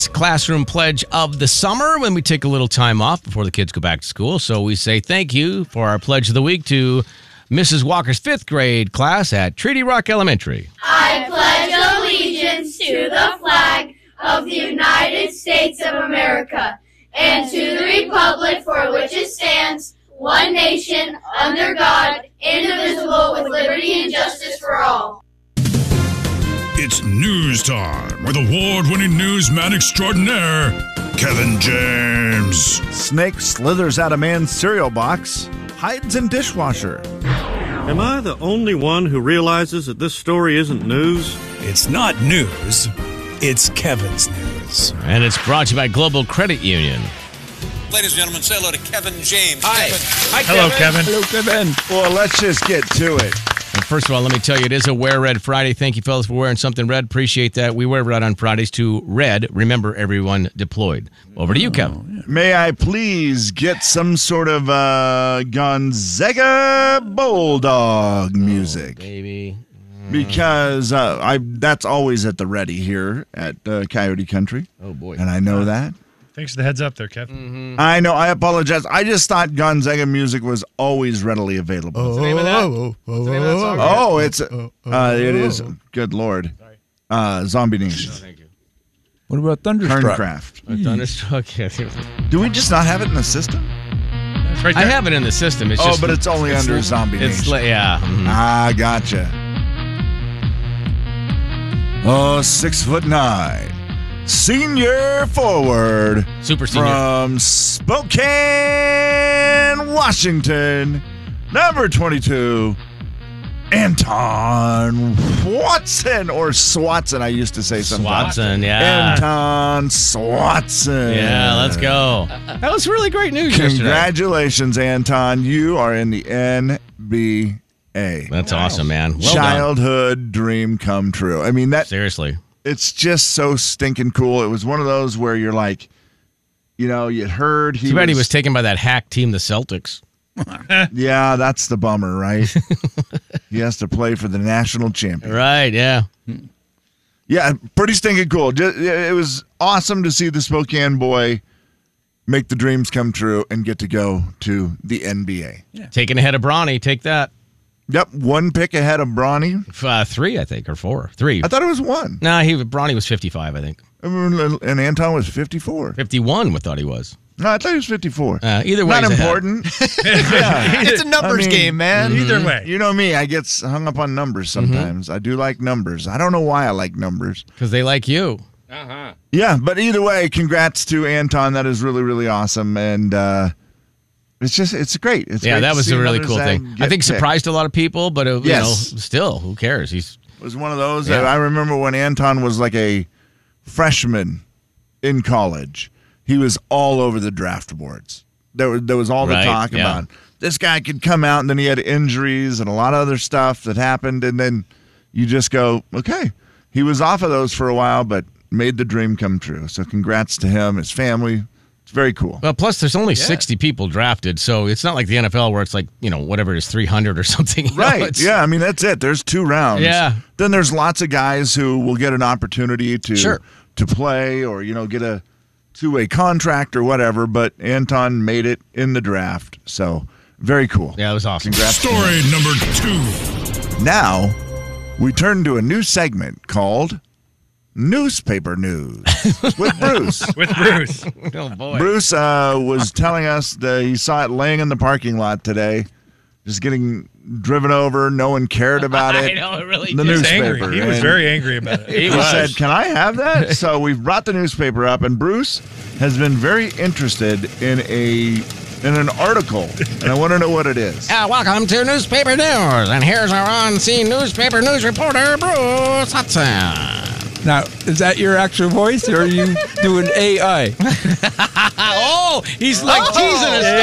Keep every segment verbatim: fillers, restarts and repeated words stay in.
Classroom pledge of the summer when we take a little time off before the kids go back to school. So we say thank you for our pledge of the week to Missus Walker's fifth grade class at Treaty Rock Elementary. I pledge allegiance to the flag of the United States of America and to the republic for which it stands, one nation, under God, indivisible, with liberty and justice for all. It's news time with award-winning newsman extraordinaire, Kevin James. Snake slithers out of man's cereal box, hides in dishwasher. Am I the only one who realizes that this story isn't news? It's not news. It's Kevin's news. And it's brought to you by Global Credit Union. Ladies and gentlemen, say hello to Kevin James. Hi. Kevin. Hi, Hello, Kevin. Hello, Kevin. Well, let's just get to it. And first of all, let me tell you, it is a Wear Red Friday. Thank you, fellas, for wearing something red. Appreciate that. We wear red on Fridays to red. Remember, everyone deployed. Over to you, Kevin. May I please get some sort of uh, Gonzaga Bulldog music? Oh, baby. Because uh, I that's always at the ready here at uh, Coyote Country. Oh, boy. And I know that. Thanks for the heads up there, Kev. Mm-hmm. I know. I apologize. I just thought Gonzaga music was always readily available. What's the name of that? What's the name of that song? Oh, it's uh, it is. Good Lord, uh, Zombie Nation. Oh, thank you. What about Thunderstruck? Kerncraft. A Thunderstruck. Yeah. Do we just not have it in the system? That's right I there. have it in the system. It's Oh, just, but it's only under it's, Zombie It's Nation. li- yeah. Mhm. Ah, gotcha. Oh, six foot nine. Senior forward Super senior. from Spokane, Washington, number twenty-two, Anton Watson, or Swatson, I used to say sometimes. Swatson, yeah. Anton Swatson. Yeah, let's go. That was really great news yesterday. Congratulations, Anton. You are in the N B A. That's awesome, man. Well Childhood dream come true. I mean, done. that Seriously. it's just so stinking cool. It was one of those where you're like, you know, you heard he Too bad was, he was taken by that hack team, the Celtics. yeah, that's the bummer, right? He has to play for the national champion. Right, yeah. Yeah, pretty stinking cool. Ju- It was awesome to see the Spokane boy make the dreams come true and get to go to the N B A. Yeah. Taken ahead of Bronny. Take that. Yep, one pick ahead of Bronny. Uh, three, I think, or four. Three. I thought it was one. Nah, he Bronny was fifty-five, I think. And Anton was fifty-four. fifty-one, we thought he was. No, I thought he was fifty-four. Uh, either way, Not he's ahead. important. Yeah. It's a numbers I mean, game, man. Either way. You know me, I get hung up on numbers sometimes. I do like numbers. I don't know why I like numbers. Because they like you. Uh-huh. Yeah, but either way, congrats to Anton. That is really, really awesome. And uh, it's just, it's great. It's Yeah, great that to was see a really another cool Zag thing. get I think picked. surprised a lot of people, but, uh, Yes. you know, still, who cares? He's It was one of those. Yeah. That I remember when Anton was like a freshman in college. He was all over the draft boards. There was, there was all the Right, talk yeah. about this guy could come out, and then he had injuries and a lot of other stuff that happened. And then you just go, okay. He was off of those for a while, but made the dream come true. So congrats to him, his family. It's very cool. Well, plus there's only sixty people drafted, so it's not like the N F L where it's like, you know, whatever it is, three hundred or something. You know, Right. it's- Yeah. I mean, that's it. There's two rounds. Yeah. Then there's lots of guys who will get an opportunity to Sure. to play or, you know, get a two-way contract or whatever. But Anton made it in the draft. So very cool. Yeah, it was awesome. Congrats. Story number two. Now we turn to a new segment called Newspaper News with Bruce. With Bruce. Oh, boy. Bruce uh, was telling us that he saw it laying in the parking lot today, just getting driven over. No one cared about it. I know, it really The did. He was newspaper. angry. He was And very angry about it. He He was. said, "Can I have that?" So we've brought the newspaper up, and Bruce has been very interested in a in an article, and I want to know what it is. Uh, welcome to Newspaper News, and here's our on-scene newspaper news reporter, Bruce Hudson. Now, is that your actual voice, or are you doing A I? Oh, he's like teasing a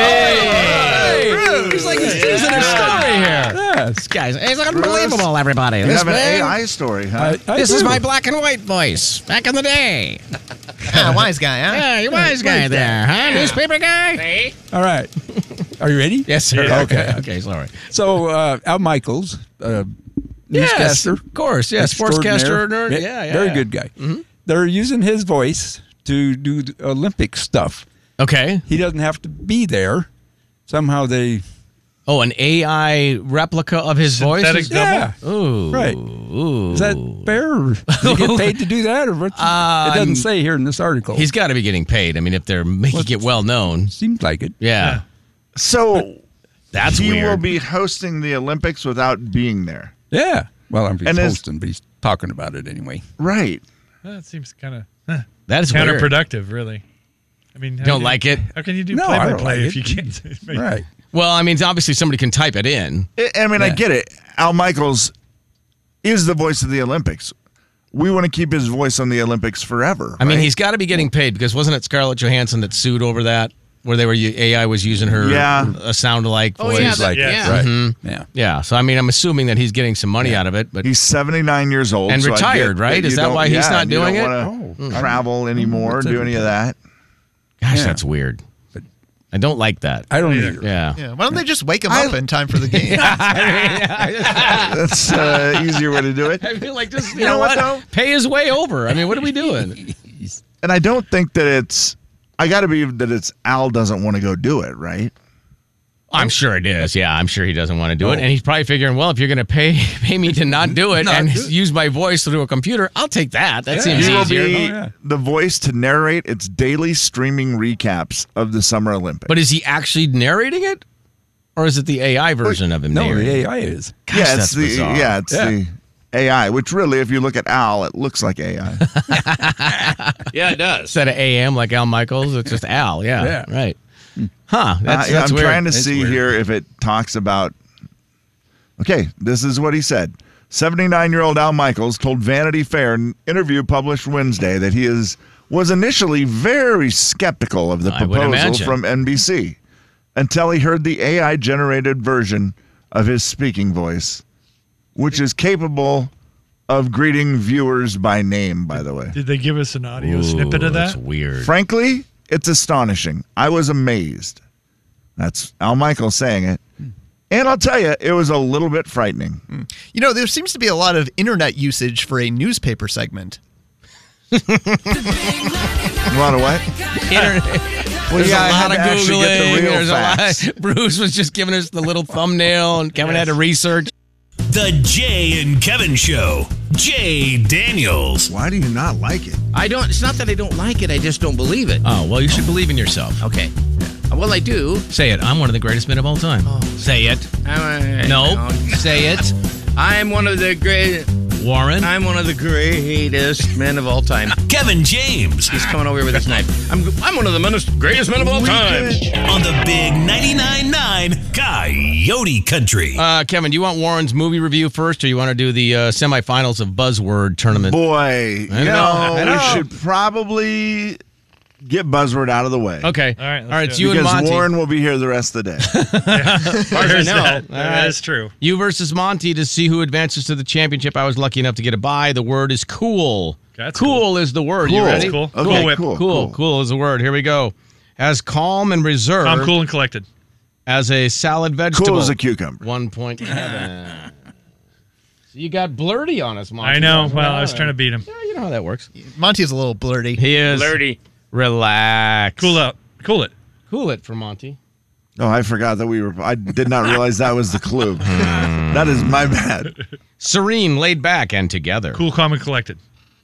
story. He's like he's teasing a story here. Yes. This guy's he's unbelievable, everybody. You This have an man- A I story, huh? I, I This is do. my black and white voice back in the day. Ah, wise guy, huh? Yeah, you wise guy there, huh? Newspaper guy? All right. Are you ready? Yes, sir. Yeah, Okay. okay. Okay, sorry. So, uh, Al Michaels, uh, Yes, newscaster. of course. Yeah, sportscaster. extraordinaire. Nerd. Ve- Yeah, yeah. Very yeah. good guy. They're using his voice to do the Olympic stuff. Okay. He doesn't have to be there. Somehow they. Oh, an A I replica of his Synthetic voice? Yeah. Ooh. Right. Ooh. Is that fair? Or does he get paid to do that? Or what? Uh, it doesn't say here in this article. He's got to be getting paid. I mean, if they're making it well known. Seems like it. Yeah. So That's he weird. will be hosting the Olympics without being there. Yeah. Well, I'm he's And is- hosting, but he's talking about it anyway. Right. That seems kind of huh, That is weird. counterproductive, really. I mean, how Don't do you- like it? How can you do No, play I by don't play like if you it. can't? Right. Well, I mean, obviously somebody can type it in. I, I mean, I Yeah. get it. Al Michaels is the voice of the Olympics. We want to keep his voice on the Olympics forever. I mean, right? he's got to be getting paid because wasn't it Scarlett Johansson that sued over that, where they were A I was using her Yeah. a sound-alike Oh, voice? yeah, that- like yeah. it. Right. Mhm. Yeah. Yeah. So I mean, I'm assuming that he's getting some money out of it, but He's seventy-nine years old And so I get retired, right? that Is you that don't- why he's yeah, not and you doing don't it? wanna travel anymore, What's do it? any of that. gosh, Yeah. that's weird. I don't like that. I don't Either. either. Yeah. Yeah, why don't they just wake him up in time for the game? That's uh, easier way to do it. I feel like just you, You know, know what? what, though? Pay his way over. I mean, what are we doing? And I don't think that it's. I got to believe that it's Al doesn't want to go do it, right? I'm sure it is. Yeah, I'm sure he doesn't want to do it, No. and he's probably figuring, well, if you're going to pay pay me to not do it Not and do it. use my voice through a computer, I'll take that. That seems He will easier. be Oh, yeah. the voice to narrate its daily streaming recaps of the Summer Olympics. But is he actually narrating it, or is it the A I version of him No, narrating? the it? A I is. Gosh, yeah, that's it's the bizarre. yeah, it's Yeah. the A I. Which really, if you look at Al, it looks like A I. yeah, it does. Instead of A M like Al Michaels, it's just Al. Yeah, Yeah. right. Huh? That's, Uh, that's I'm weird. trying to It's see weird. here if it talks about. Okay, this is what he said. seventy-nine-year-old Al Michaels told Vanity Fair in an interview published Wednesday that he is was initially very skeptical of the I would proposal imagine. from N B C until he heard the A I-generated version of his speaking voice, which is capable of greeting viewers by name, by the way. Did they give us an audio Ooh, snippet of That's that? weird. Frankly, it's astonishing. I was amazed. That's Al Michaels saying it. And I'll tell you, it was a little bit frightening. You know, there seems to be a lot of internet usage for a newspaper segment. A lot of what? Internet. Well, There's yeah, I a had lot of to actually get the Googling. real There's facts. a lot. Bruce was just giving us the little thumbnail, and Kevin had to research. The Jay and Kevin Show. Jay Daniels. Why do you not like it? I don't. It's not that I don't like it. I just don't believe it. Oh, well, you should believe in yourself. Okay. Well, I do. Say it. I'm one of the greatest men of all time. Say it. No. Say it. I'm one of the great. Warren. I'm one of the greatest men of all time. Kevin James. He's coming over here with his knife. I'm. I'm one of the men- greatest men of all time. On the big ninety-nine point nine Coyote Country. Uh, Kevin, do you want Warren's movie review first, or you want to do the uh, semifinals of Buzzword tournament? Boy, I you know, know, I know. we should probably get Buzzword out of the way. Okay. All right, let's All right. do It's it. you and Because Monty. Warren will be here the rest of the day. As far as I know, All that right. is true. You versus Monty to see who advances to the championship. I was lucky enough to get a bye. The word is cool. That's cool, cool. is the word. Cool. You ready? Cool. Okay, Cool Whip. cool, Cool. cool. Cool is the word. Here we go. As calm and reserved I'm cool and collected. as a salad vegetable. Cool as a cucumber. One point. Kevin. So you got blurty on us, Monty. I know. Well, I was trying to beat him. Yeah, you know how that works. Monty's a little blurty. He is. Blurty. Relax. Cool out. Cool it. Cool it for Monty. Oh, I forgot that we were. I did not realize that was the clue. That is my bad. Serene, laid back, and together. Cool, calm, and collected.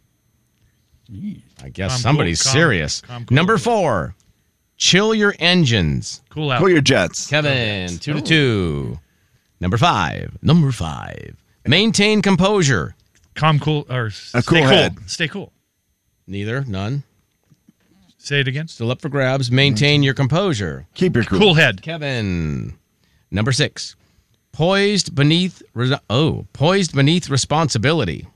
I guess Calm, somebody's cool, calm, serious. calm, cool. Number four. Chill your engines. Cool out. Pull your jets. Kevin, two to two. Number five. Number five. Maintain composure. Calm, cool, or A stay cool cool. head. Stay cool. Neither. None. Say it again. Still up for grabs. Maintain your composure. Keep your cool. Cool head. Kevin. Number six. Poised beneath. Re- oh, poised beneath responsibility.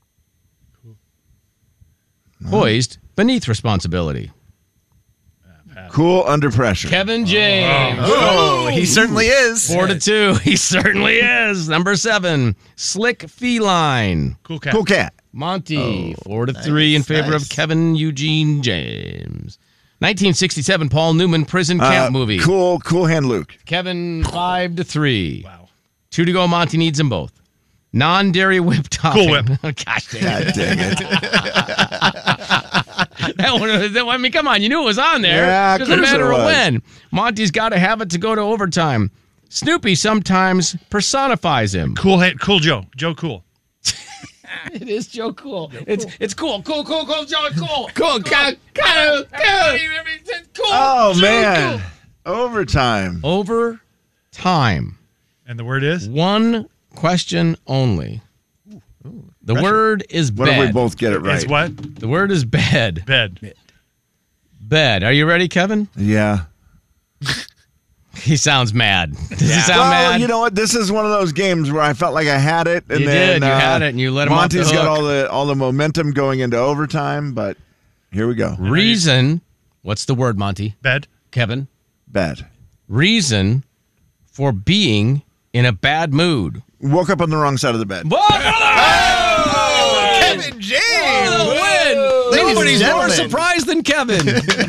Poised beneath responsibility. Cool under pressure. Kevin James. Oh, he certainly is. Four to two. He certainly is. Number seven. Slick feline. Cool cat. Cool cat. Monty. four to three in favor of Kevin Eugene James. nineteen sixty-seven Paul Newman prison camp Uh, movie. Cool, cool hand Luke. Kevin five to three. Wow. Two to go. Monty needs them both. Non-dairy whip topping. Cool Whip. Gosh dang God it. dang it. that one. I mean, come on. You knew it was on there. Yeah, it doesn't of course matter it a was. win. Monty's got to have it to go to overtime. Snoopy sometimes personifies him. Cool, head, cool Joe. Joe Cool. It is Joe Cool. It's it's cool. Cool, cool, cool, Joe Cool. Cool, cool, cool, cool. Cool. Oh, Joe man. Cool. Overtime. Overtime. And the word is? One question only. The word is What if we bed. both get it right? It's what? The word is bed. Bed. Bed. Are you ready, Kevin? Yeah. He sounds mad. Does he sound well, mad? you know what? This is one of those games where I felt like I had it, and You then did. You uh, had it, and you let him off the Monty's got hook. all the all the momentum going into overtime, but here we go. Reason. What's the word, Monty? Bed. Kevin. Bad. Reason for being in a bad mood. Woke up on the wrong side of the bed. Whoa, Oh, Kevin James. Oh, the win. Ladies and Nobody's more gentlemen. surprised than Kevin.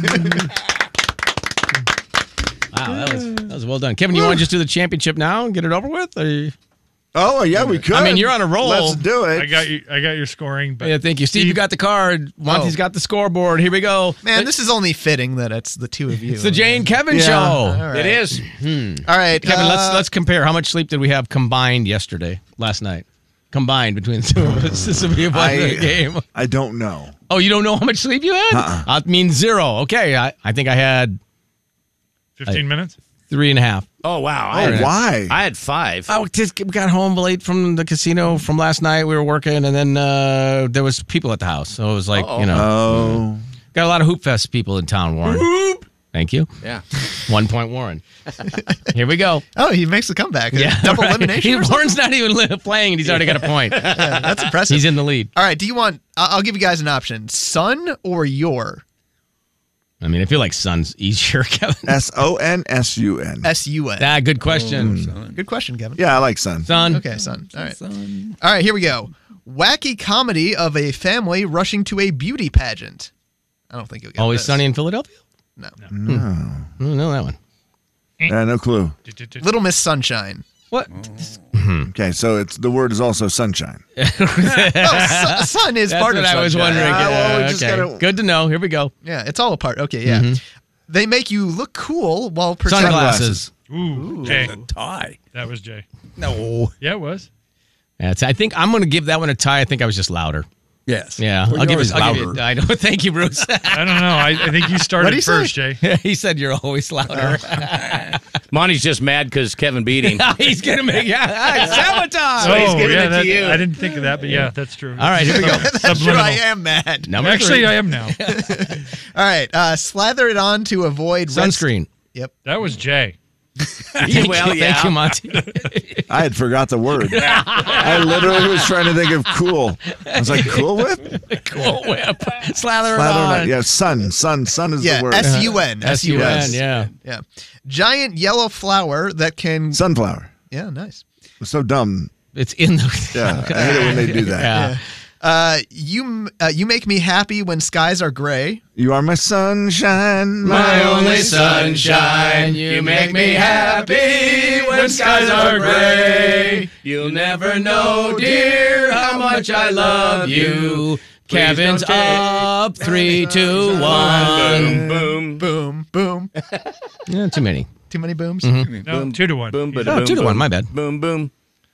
Wow, that was that was well done. Kevin, you want to just do the championship now and get it over with? Or you... Oh, yeah, we could. I mean, you're on a roll. Let's do it. I got you. I got your scoring. But Yeah, thank you. Steve, you got the card. Monty's Oh. got the scoreboard. Here we go. Man, this is only fitting that it's the two of you. It's the Jay and Kevin Yeah. show. All right. It is. Hmm. All right, Kevin, uh, let's let's compare. How much sleep did we have combined yesterday, last night? Combined between the two of us. This will be a fun I- game. I don't know. Oh, you don't know how much sleep you had? Uh-uh. That means zero. Okay, I, I think I had fifteen minutes. three and a half. Oh, wow. Oh, I had, why? I had five. Oh, just we got home late from the casino from last night. We were working, and then uh, there was people at the house. So it was like, Uh-oh. you know, Oh. got a lot of Hoop Fest people in town, Warren. Whoop. Thank you. Yeah. One point, Warren. Here we go. Oh, he makes a comeback. A Yeah, double right. elimination. He, or something? Warren's not even li- playing, and he's already got a point. Yeah, that's impressive. He's in the lead. All right, do you want? I- I'll give you guys an option: son or your. I mean, I feel like Sun's easier, Kevin. S O N S U N. S U N. Ah, good question. Good question, Kevin. Yeah, I like Sun. Sun. Okay, son. All right. All right, here we go. Wacky comedy of a family rushing to a beauty pageant. I don't think you'll get Always this. Sunny in Philadelphia? No. No. I don't know that one. Yeah, no clue. Little Miss Sunshine. What? Okay, so it's the word is also sunshine. Oh, su- sun is That's part what of I was sunshine. wondering. Ah, well, we Uh, just okay. gotta- Good to know. Here we go. Yeah, it's all a part. Okay, yeah. They make you look cool while pretending. Sunglasses. Ooh, Jay. Tie. That was Jay. No. Yeah, it was. That's, I think I'm going to give that one a tie. I think I was just louder. Yes. Yeah, Well, I'll give you're it. I'll give louder. it. I know. Thank you, Bruce. I don't know. I, I think you What'd started he say? first, Jay. He said you're always louder. Monty's just mad because Kevin beat him. He's going to make yeah, sabotage. So he's oh, giving yeah, it to that- you. I didn't think of that, but yeah, that's true. All right, here we go. That's true. Subliminal. I am mad. Number Actually, three. I am now. All right. Uh, slather it on to avoid red- Sunscreen. Yep. That was Jay. Thank well, you, yeah. Thank you, Monty. I had forgot the word. I literally was trying to think of cool. I was like, Cool Whip? Cool whip. Slather it Slather on. it. Yeah, sun. Sun. Sun is Yeah. the word. S U N. S U N, yeah. Yeah. Giant yellow flower that can. Sunflower. Yeah. Nice. It's so dumb. It's in the. Yeah, I hate it when they do that. Yeah. Uh, you uh, you make me happy when skies are gray. You are my sunshine, My only sunshine, you make me happy when skies are gray. You'll never know, dear, how much I love you. Kevin's don't take- up, three, two, one. Boom, boom, Boom. Boom. Yeah, too many. Too many booms. No, two to one. boom, He's- boom, Oh, two to one, my bad. Boom, boom.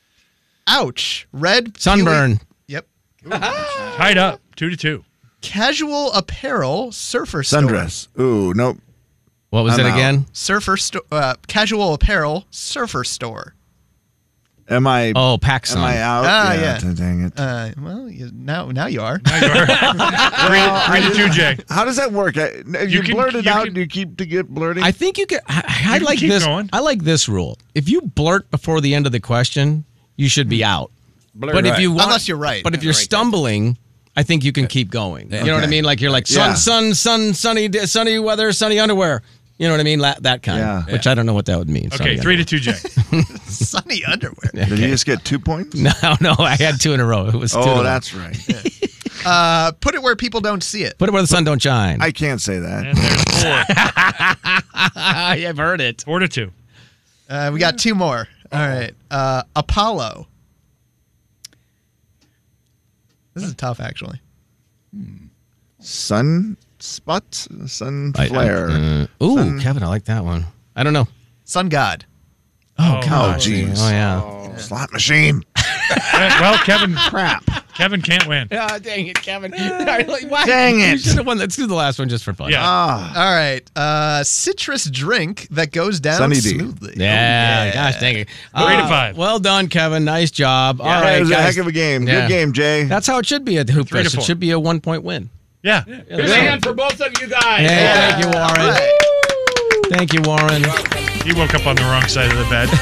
Ouch. Red. Sunburn. peely- Yep. Tied up. Two to two. Casual apparel surfer store. Sundress. Ooh, nope. What was I'm it out. again? Surfer store. Uh, casual apparel surfer store. Am I? Oh, PacSun. Am I out? Ah, yeah. t- Dang it. Uh, well, you, now now you are. Now you are. three, three to two, Jay. How does that work? I, you You can- blurt it you out. can- Do you keep to get blurting? I think you could. I, I can like keep this. going. I like this rule. If you blurt before the end of the question, you should be out. Blurt but if right. you want, Unless you're right. But if you're stumbling, I think you can keep going. You know what I Okay. mean? Like you're like sun, Yeah. sun, sun, sunny, d- sunny weather, sunny underwear. You know what I mean? La- that kind. Yeah. Which I don't know what that would mean. Okay, sunny three to underwear. two, Jay. Sunny underwear. Did he just get two points? No, no, I had two in a row. It was two. to Oh, one. that's right. Uh, put it where people don't see it. Put it where the sun don't shine. I can't say that. And there's four. I've heard it. Four to two. Uh, we got two more. All right. Uh, Apollo. This is tough, actually. Sun spot, sun I- I- flare. uh, ooh, Sun- Kevin, I like that one. I don't know. Sun God. Oh, Oh, gosh. jeez. Oh, yeah. Slot machine. Well, Kevin, Crap. Kevin can't win. Oh, dang it, Kevin. Why? Dang You it. should have won. Let's do the last one just for fun. Yeah. Ah. All right. Uh, citrus drink that goes down Sunny D. smoothly. Yeah, Oh, gosh dang it. Three to five. Well done, Kevin. Nice job. All That right, was a guys. heck of a game. Yeah. Good game, Jay. That's how it should be at the Hoop Three to Fest. It four. should be a one-point win. Yeah. Yeah, Here's a hand for both of you guys. Hey, thank you, Warren. Right. Thank you, Warren. He woke up on the wrong side of the bed.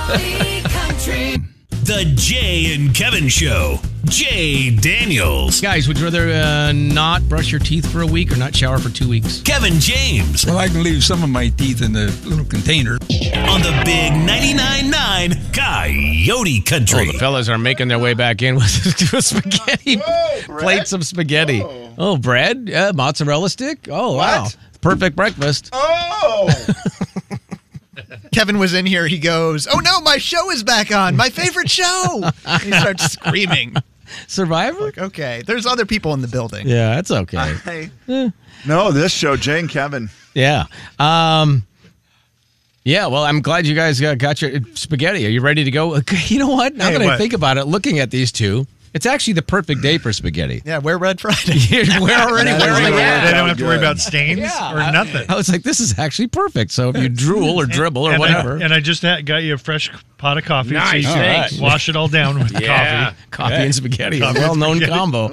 The Jay and Kevin Show. Jay Daniels. Guys, would you rather uh, not brush your teeth for a week or not shower for two weeks? Kevin James. Well, I can leave some of my teeth in the little container. On the big ninety-nine point nine Coyote Oh, Country. the fellas are making their way back in with, with spaghetti. Plates of spaghetti. Oh, oh bread? Yeah, mozzarella stick? Oh, wow. What? Perfect breakfast. Oh! Kevin was in here. He goes, "Oh no, my show is back on. My favorite show." He starts screaming. Survivor? Like, okay, there's other people in the building. Yeah, that's okay. Hey. No, this show, Jay and Kevin. Yeah. Um, yeah, well, I'm glad you guys got, got your spaghetti. Are you ready to go? You know what? Now Hey, that I what? think about it, looking at these two, it's actually the perfect day for spaghetti. Yeah, wear Red Friday. We're already That is wearing really it. They don't have to worry Good. about stains Yeah, or I- nothing. I was like, this is actually perfect. So if you drool or dribble or and whatever. I, and I just had- got you a fresh pot of coffee. Nice, so you can thanks. wash it all down with Yeah. coffee. Coffee and spaghetti, a Coffee and well-known spaghetti. combo.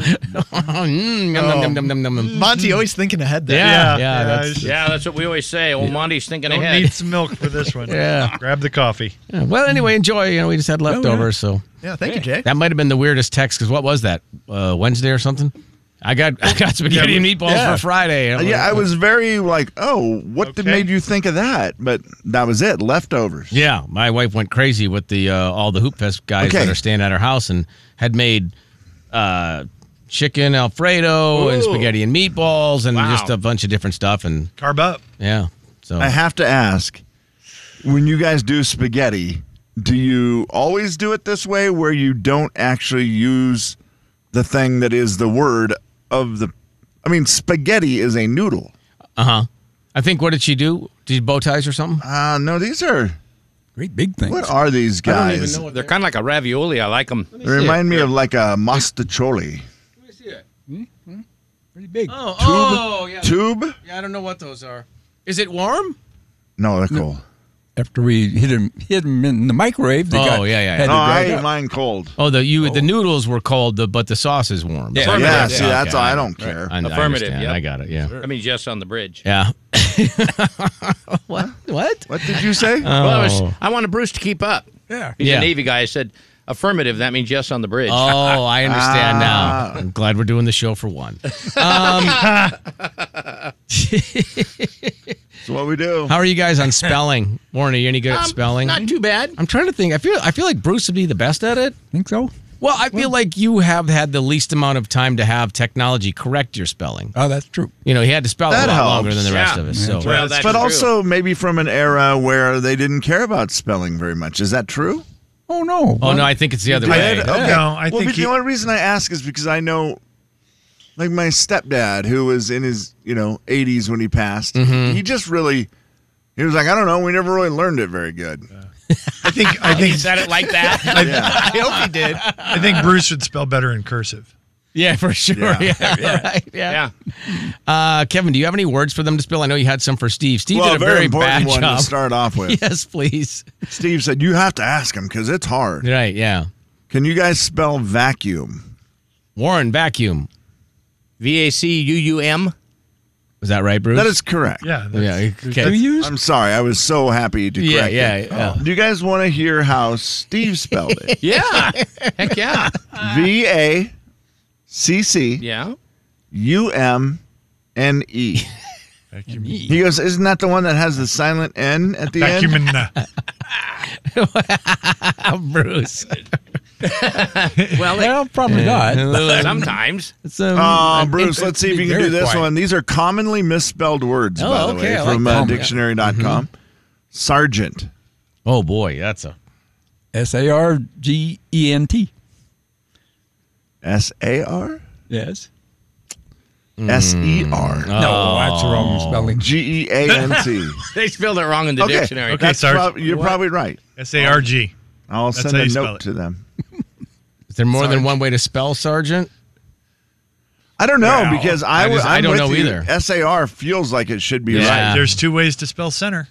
mm, yum, Oh. yum, yum, yum, yum, yum. Monty always thinking ahead there. Yeah, yeah, Yeah, that's, it's- Yeah, that's what we always say. Old Monty's thinking Don't ahead. need some milk for this one. Yeah. Grab the coffee. yeah. Well, anyway, enjoy. You know, we just had leftovers, so Yeah, thank you, Jay. that might have been the weirdest text. Because what was that? Uh, Wednesday or something? I got I got spaghetti Yeah, and meatballs yeah. for Friday. And I'm Yeah, like, I was very like, oh, what did Okay. made you think of that? But that was it. Leftovers. Yeah, my wife went crazy with the uh, all the Hoop Fest guys Okay. that are staying at her house and had made uh, chicken Alfredo and Ooh. spaghetti and meatballs and Wow. just a bunch of different stuff. And Carb up. yeah, so I have to ask, when you guys do spaghetti, do you always do it this way where you don't actually use the thing that is the word of the I mean, spaghetti is a noodle. uh huh. I think what did she do? Did you bow ties or something? Uh no, these are Great big things. what are these I don't guys? even know what They're kind of like a ravioli. I like them. They remind me of like a mostaccioli. Pretty big. Oh, oh, yeah. Tube? Yeah, I don't know what those are. Is it warm? No, they're cool. After we hit them, hit them in the microwave, they Oh, got, yeah, yeah, had yeah. No, to I dry ate up. mine cold. Oh, the you the noodles were cold, the, but the sauce is warm. Yeah. So- Yeah, Yeah, see, yeah, that's okay. all. I don't care. I, I Affirmative, understand. yep. I got it. Yeah. I mean, just on the bridge. Yeah. what? What? What did you say? Well, I, was, Oh. I wanted Bruce to keep up. Yeah. He's Yeah. a Navy guy. I said, affirmative. That means yes on the bridge. Oh, I understand Ah. now. I'm glad we're doing the show for one. Um, That's what we do. how are you guys on spelling? Warren, are you any good at Um, spelling? Not too bad. I'm trying to think. I feel I feel like Bruce would be the best at it. Think so? Well, I feel like you have had the least amount of time to have technology correct your spelling. Oh, that's true. You know, he had to spell That it a lot helps. longer than the rest Yeah. of us. So Well, that's but true. also maybe from an era where they didn't care about spelling very much. Is that true? Oh, no. Oh no, I think it's the other Did? way. Okay. No, I well, think but he- the only reason I ask is because I know, like my stepdad, who was in his you know eighties when he passed, Mm-hmm. he just really, he was like, I don't know, we never really learned it very good. I think I He think said it like that. I hope he did. I think Bruce would spell better in cursive. Yeah, for sure. Yeah, Yeah. right. Yeah. Yeah. Uh, Kevin, do you have any words for them to spell? I know you had some for Steve. Steve well, did a very, very important bad one job. to start off with. Yes, please. Steve said you have to ask him because it's hard. Right. Yeah. Can you guys spell vacuum? Warren, vacuum. V A C U U M. Was that right, Bruce? That is correct. Yeah. Yeah. that's- Okay. Do you use? I'm sorry, I was so happy to Yeah, correct yeah, it. yeah. Do you guys want to hear how Steve spelled it? Yeah. Heck yeah. V A C C Yeah. U M N E. He goes, isn't that the one that has the silent N at the Vacuum end? and uh, Bruce. Well, Well, probably not. sometimes. It's, um, Oh, I'm Bruce, let's see if you can very do this quiet. one. These are commonly misspelled words, Oh, by the okay, way, I like from that. uh, dictionary dot com. Sergeant. Oh boy, that's a S A R G E N T. S A R? Yes. S E R. No, that's the wrong spelling. G E A N T. They spelled it wrong in the Okay. dictionary. Okay, That's Sarge. prob- you're What? probably right. S A R G. I'll That's send how a you spell note it. to them. Is there more than Sarge. one way to spell Sergeant? I don't know Well, because I, I just- w- I I'm don't with know you. either. S A R feels like it should be Yeah. right. There's two ways to spell center.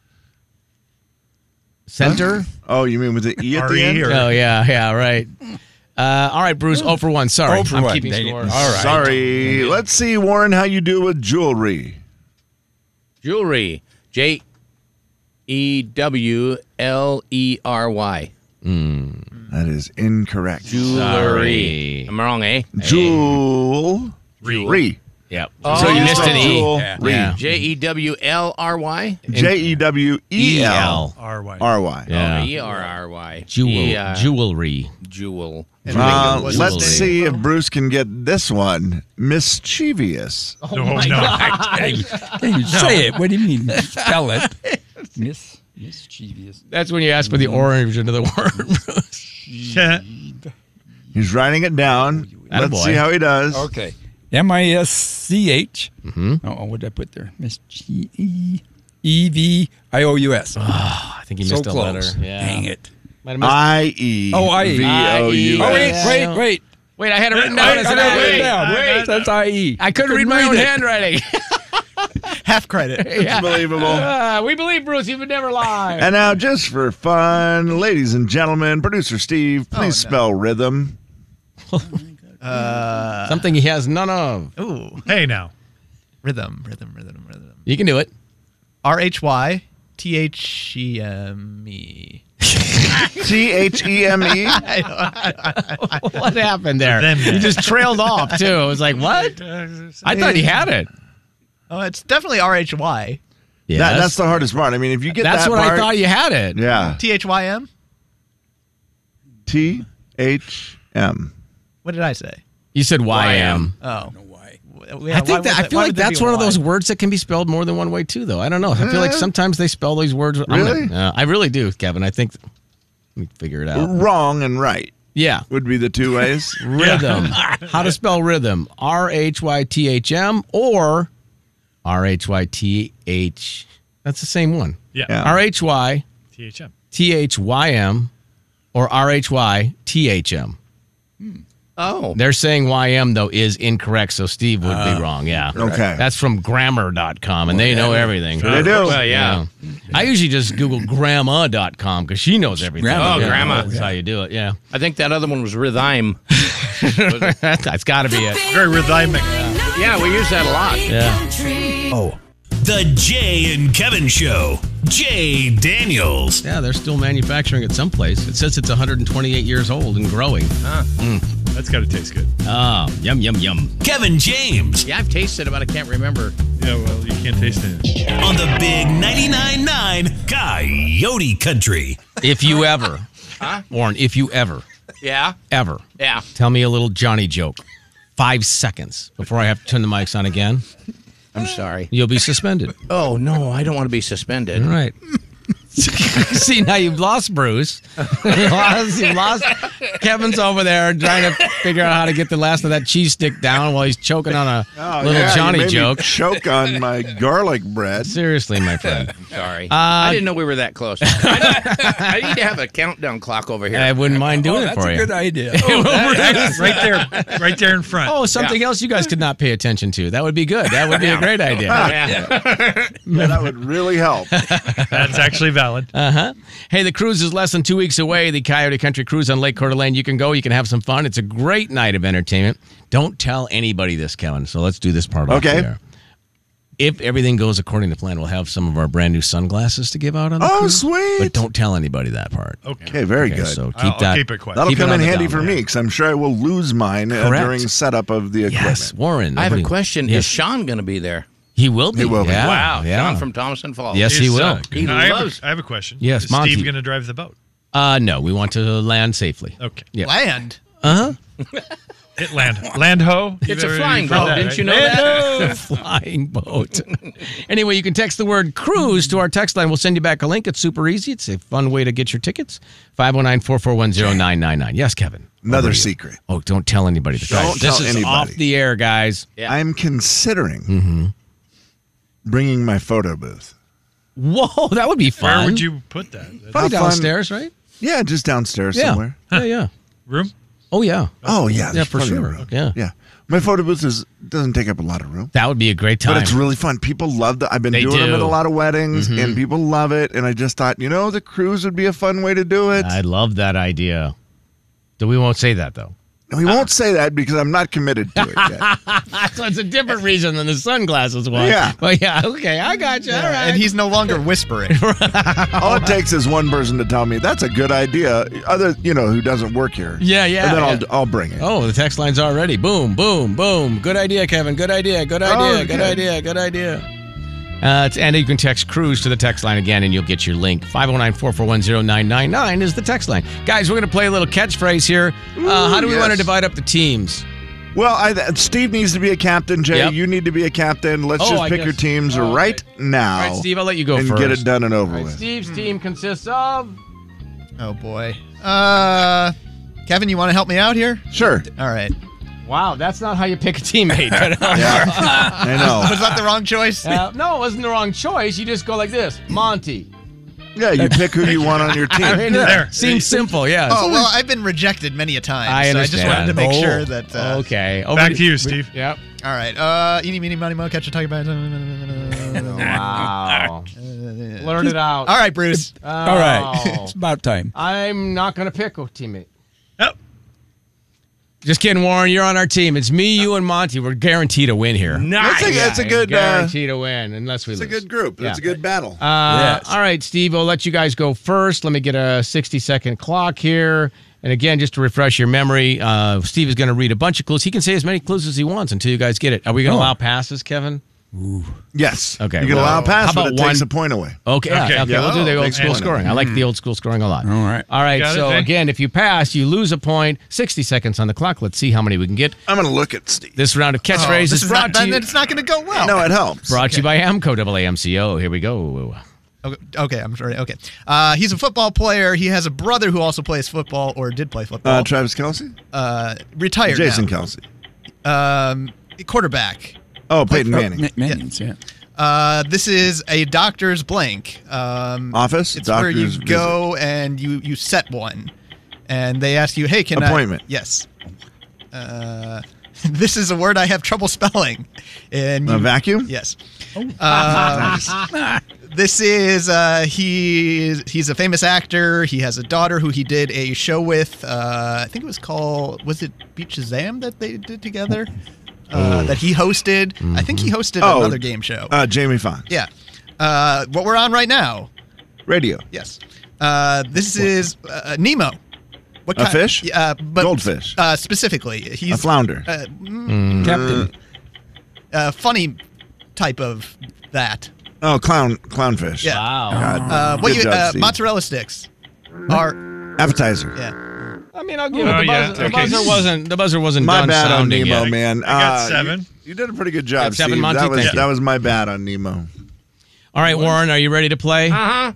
Center? Oh, you mean with the E at R the E end? or- Oh, yeah, yeah, right. Uh, all right, Bruce, oh for one. Sorry. Oh for I'm one. keeping Dang it. score. All right. Sorry. Let's see, Warren, how you do with jewelry. Jewelry. J E W L E R Y. That is incorrect. Jewelry. I'm wrong, eh? Jewel. Re. Yep. Oh. So you missed an E. Jewel. Yeah. Re. Yeah. J E W L R Y? J E W E L R Y. R Y. Yeah. Oh, E R R Y. Jewel, E, uh, jewelry. Jewel. Uh, What's let's his see if Bruce can get this one. Mischievous. Oh, no, no. Hey, hey, say it. What do you mean? Spell it. Miss mischievous. That's when you ask for the origin of the word, Bruce. Yeah. He's writing it down. Let's Attaboy. see how he does. Okay. M I S C H. Mhm. Oh, what did I put there? Miss G E E V I O U S. I think you So missed a letter. close. Yeah. Dang it. Might have missed- I E Oh, I E. V O U Oh, wait, S. Yeah, I wait, know. wait. Wait, I had it written Wait, down I as I an got it I. written down. Wait. That's I E. I couldn't read my own read it. handwriting. Half credit. Yeah. Unbelievable. Uh, we believe Bruce. You would never lie. And now, just for fun, ladies and gentlemen, producer Steve, please no. spell rhythm. Uh, Something he has none of. ooh, Hey, now. rhythm, rhythm, rhythm, rhythm. You can do it. R H Y T H E M E. T H E M E. What happened there? Them You just trailed off, too. I was like, what? I thought he had it. Oh, it's definitely R H Y. Yes. That, that's the hardest part. I mean, if you get That's that what part, I thought you had it. Yeah. T H Y M? T H M. What did I say? You said Y M. Oh. No why. Yeah, I think why that, would I that- feel why like would there that's be a one of Y? those words that can be spelled more than one way too, though. I don't know. I feel like sometimes they spell these words. I'm Really? Gonna, uh, I really do, Kevin. I think. Let me figure it out. Wrong and right Yeah, would be the two ways. rhythm. How to spell rhythm? R H Y T H M or R H Y T H. That's the same one. Yeah. Yeah. R H Y T H M. T H Y M or R H Y T H M. Oh. They're saying Y M, though, is incorrect, so Steve would be wrong. Yeah. Okay. That's from grammar dot com, and they know everything. They do. Well, yeah. I usually just Google grandma dot com because she knows everything. Grandma. Oh, Yeah, grandma. That's how you do it, yeah. I think that other one was rhythm. That's got to be it. Very rhythmic. Yeah, we use that a lot. Yeah. Oh. The Jay and Kevin Show. Jay Daniels. Yeah, they're still manufacturing it someplace. It says it's one hundred twenty-eight years old and growing. That's got to taste good. Oh, yum, yum, yum. Kevin James. Yeah, I've tasted it, but I can't remember. Yeah, well, you can't taste it. On the big ninety-nine point nine Coyote Country. If you ever, Huh? Warren, if you ever, Yeah? ever, Yeah. tell me a little Johnny joke, five seconds before I have to turn the mics on again, I'm sorry. you'll be suspended. Oh, no, I don't want to be suspended. All right. See, now you've lost Bruce. you lost, you lost. Kevin's over there trying to figure out how to get the last of that cheese stick down while he's choking on a Oh, little yeah, you Johnny made me joke. choke on my garlic bread. Seriously, my friend. Sorry. Uh, I didn't know we were that close. I, I need to have a countdown clock over here. I wouldn't mind doing Oh, it that's for a you. good idea. Right there. Right there in front. Oh, something else you guys could not pay attention to. That would be good. That would be a great idea. Yeah. Yeah, that would really help. That's actually valid. Uh-huh. Hey, the cruise is less than two weeks away. The Coyote Country Cruise on Lake Coeur d'Alene. You can go. You can have some fun. It's a great night of entertainment. Don't tell anybody this, Kevin. So let's do this part off Okay. there. If everything goes according to plan, we'll have some of our brand new sunglasses to give out on the Oh, cruise. sweet. But don't tell anybody that part. Okay, very Okay, good. so keep I'll, I'll that. keep it quiet. That'll keep it come on in the handy down for low. me because I'm sure I will lose mine uh, Correct. during setup of the equipment. Yes, Warren. I have what a do you- question. Yes. Is Sean going to be there? He will be. He will be. Yeah, Wow. Yeah. Sean from Thomason Falls. Yes, he Is, will. uh, He I, have loves- a, I have a question. Yes, Is Monty. Steve going to drive the boat? Uh, no, we want to land safely. Okay. Yeah. Land. Uh huh. Hit land. Land ho. It's You've a ever- flying you've heard boat. that, Didn't right? you know that? A flying boat. Anyway, you can text the word cruise to our text line. We'll send you back a link. It's super easy. It's a fun way to get your tickets. five one nine, four four one, zero nine nine nine. Yes, Kevin. Another Over to you. secret. Oh, don't tell anybody. Don't Guys, this tell is anybody. off the air, guys. I'm considering Mm-hmm. bringing my photo booth. Whoa, that would be fun. Where would you put that? Probably How fun- downstairs, right? Yeah, just downstairs Yeah. somewhere. Yeah, yeah. Room? Oh, yeah. Oh yeah, Yeah, there's for plenty of sure. room. Yeah. yeah. My photo booth is doesn't take up a lot of room, That would be a great time. but it's really fun. People love that. I've been They doing them do. at a lot of weddings, Mhm. and people love it. And I just thought, you know, the cruise would be a fun way to do it. I love that idea. So we won't say that, though. we won't say that because I'm not committed to it yet. So it's a different reason than the sunglasses one. Yeah. But yeah, okay, I got you. All right. And he's no longer whispering. All it takes is one person to tell me that's a good idea. Other, you know, who doesn't work here. Yeah, yeah. And then yeah. I'll I'll bring it. Oh, the text line's already. Boom, boom, boom. Good idea, Kevin. Good idea. Good idea. Oh, Good good. idea. Good idea. Uh, it's- and you can text cruise to the text line again, and you'll get your link. five oh nine, four four one, zero nine nine nine is the text line. Guys, we're going to play a little catchphrase here. Uh, how do we yes. want to divide up the teams? Well, I, Steve needs to be a captain. Jay, Yep. you need to be a captain. Let's Oh, just I pick your guess- teams oh, right okay. now. All right, Steve, I'll let you go and first. get it done and over All right, with. Steve's team consists of... Oh boy. Uh, Kevin, you want to help me out here? Sure. All right. Wow, that's not how you pick a teammate. But, uh, I know. Was that the wrong choice? uh, no, it wasn't the wrong choice. You just go like this. Monty. Yeah, you pick who you want on your team. I mean, There. seems simple, yeah. Oh well, I've been rejected many a time. I so I just understand. wanted to make Oh, sure that. Uh, okay. Over Back to you, Steve. Yep. All right. Uh, eeny, meeny, miny, mo, catch a tiger by. Wow. Learn it out. All right, Bruce. All right. Oh. It's about time. I'm not going to pick a teammate. Oh. Just kidding, Warren. You're on our team. It's me, you, and Monty. We're guaranteed to win here. That's a, that's a good. Uh, Guaranteed to win, unless we it's a lose. good group. That's Yeah. a good battle. Uh, Yes. All right, Steve, I'll let you guys go first. Let me get a sixty-second clock here. And again, just to refresh your memory, uh, Steve is going to read a bunch of clues. He can say as many clues as he wants until you guys get it. Are we going to Oh. allow passes, Kevin? yes. Okay, You can well, allow a pass, how but about it takes one- a point away. Okay, yeah, Okay. okay, Yeah. we'll do the Oh, old thanks, school one. scoring. I like the old school scoring a lot. All right. All right, Got it, so Jay? again, if you pass, you lose a point. sixty seconds on the clock. Let's see how many we can get. I'm going to look at Steve. This round of Oh, catchphrases this is is brought not, to then you, it's not going to go well. No, it helps. brought to you by AMCO, A A M C O. Here we go. Okay, okay, I'm sorry. Okay. Uh, he's a football player. He has a brother who also plays football or did play football. Uh, Travis Kelsey? Uh, retired Jason now. Kelsey. Um, quarterback. Oh, Peyton Manning. Ma- Manning's, yeah. Uh, this is a doctor's blank. Um, Office? It's where you Doctor's go and you you set one, and they ask you, "Hey, can Appointment. I?" Yes. Uh, this is a word I have trouble spelling. And A you, vacuum? Yes. Uh, this is uh, he. is- He's a famous actor. He has a daughter who he did a show with. Uh, I think it was called. Was it Beat Shazam that they did together? Uh, that he hosted. I think he hosted Oh, another game show. Uh, Jamie Foxx. Yeah. Uh, what we're on right now. Radio. Yes. Uh, this is uh, Nemo. What A fish? Uh, but, Goldfish. Uh, specifically, he's A flounder. Uh, mm, Captain. uh, funny type of that. Oh, clown, clownfish. Yeah. Wow. God. Uh, what Good you job, uh, Steve. mozzarella sticks are Appetizer. yeah. I mean, I'll give it. Oh, The yeah, buzzer, the okay. buzzer wasn't. The buzzer wasn't My done bad on sounding Nemo, yet. man. I got Uh, seven. You, you did a pretty good job, Yeah, seven, Steve. Monty, that was thank you. that was my bad on Nemo. All right, Warren, are you ready to play? Got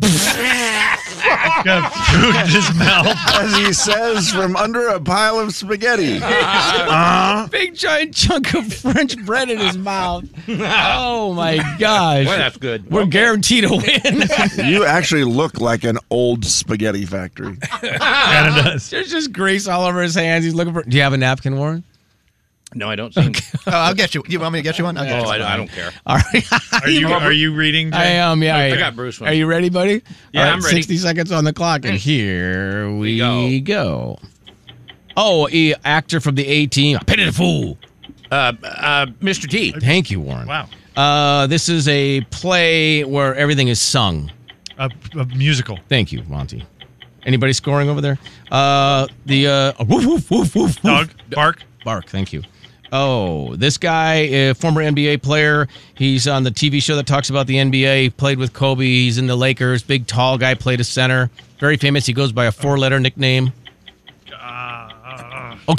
food in his mouth. As he says from under a pile of spaghetti. Uh, Big giant chunk of French bread in his mouth. Oh my gosh! Well, that's good. We're guaranteed to win. you actually look like an old spaghetti factory. Kind of does. There's just grease all over his hands. He's looking for. Do you have a napkin, Warren? No, I don't sing. Oh, I'll get you. You want me to get you one? I'll get Oh, you I, I don't care. All right. Are you are you reading? Jay? I am. Yeah. I got Bruce one. Are you ready, buddy? Yeah, All right, I'm ready. sixty seconds on the clock, and here we go. go. Oh, a actor from the A Team. I pity the fool. Uh, uh, Mister T. Thank you, Warren. Wow. Uh, this is a play where everything is sung. A, a musical. Thank you, Monty. Anybody scoring over there? Uh, the uh, woof woof woof woof woof. Dog. Bark. Bark. Thank you. Oh, this guy, a former N B A player. He's on the T V show that talks about the N B A. He played with Kobe. He's in the Lakers. Big, tall guy. Played a center. Very famous. He goes by a four-letter nickname. Uh, Okay,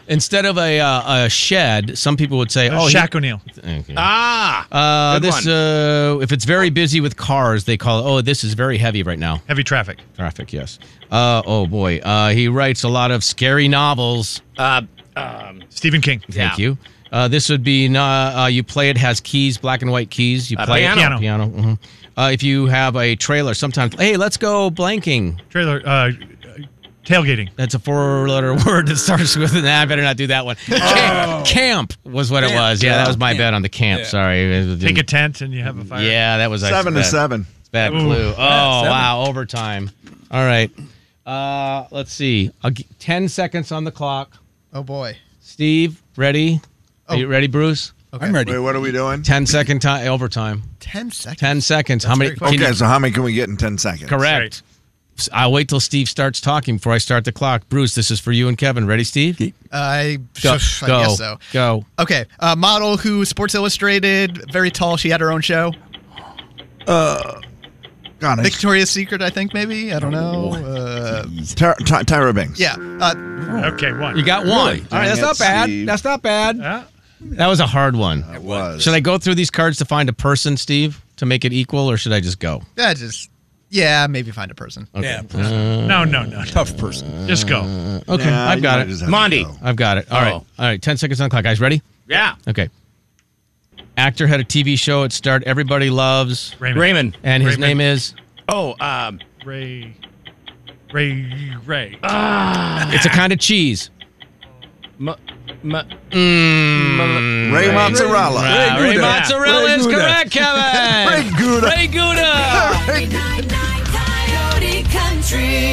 Instead of a uh, a shed, some people would say, Uh, "Oh, Shaq he, O'Neal. Okay. Ah, Uh, good this one. uh, if it's very busy with cars, they call it. Oh, this is very heavy right now. Heavy traffic. Traffic, yes. Uh, oh boy, uh, he writes a lot of scary novels. Uh, um, Stephen King. Thank you. Uh, this would be uh, uh, you play it has keys, black and white keys. You Uh, play piano. it piano. mhm. Uh, if you have a trailer, sometimes hey, let's go blanking. Trailer. Uh, tailgating. That's a four-letter word that starts with an. Nah, I better not do that one. Camp, camp was what it Camp. was. Yeah, that was my Camp. bad on the camp. Yeah. Sorry. Take a tent and you have a fire. Yeah, that was Seven to bad. seven. Bad Ooh. clue. Oh, Yeah, seven. wow. Overtime. All right. Uh, let's see. I'll g- ten seconds on the clock. Oh boy. Steve, ready? Are Oh. you ready, Bruce? Okay. I'm ready. Wait, what are we doing? ten second time overtime. Ten seconds. ten seconds. How many? very quick. can Okay, you- so how many can we get in ten seconds? correct. I'll wait till Steve starts talking before I start the clock. Bruce, this is for you and Kevin. Ready, Steve? I, Go. I Go. guess so. Go. Okay. A model who Sports Illustrated, very tall. She had her own show. God, I- Victoria's Secret, I think, maybe. I don't know. Uh, Ty- Ty- Tyra Banks. yeah. Uh, Okay, one. You got one. Really? All right, that's Dang not it, bad. Steve. That's not bad. Yeah. That was a hard one. It was. Should I go through these cards to find a person, Steve, to make it equal, or should I just go? that just, yeah, maybe find a person. Yeah. No, no, no. Tough person. Just go. Okay, Nah, I've you got might it. just have to Mondi. go. I've got it. All right. Oh. All right. ten seconds on the clock. Guys, ready? yeah. Okay. Actor had a T V show. It starred Everybody Loves, Raymond. Raymond. and his Raymond. name is. Oh, um, Ray. Ray. Ray. It's a kind of cheese. m- m- Mm, Ray Mozzarella. Ray, Ray Gouda. Mozzarella Ray is Gouda. correct, Kevin. Ray Gouda. Ray Gouda. Coyote Country.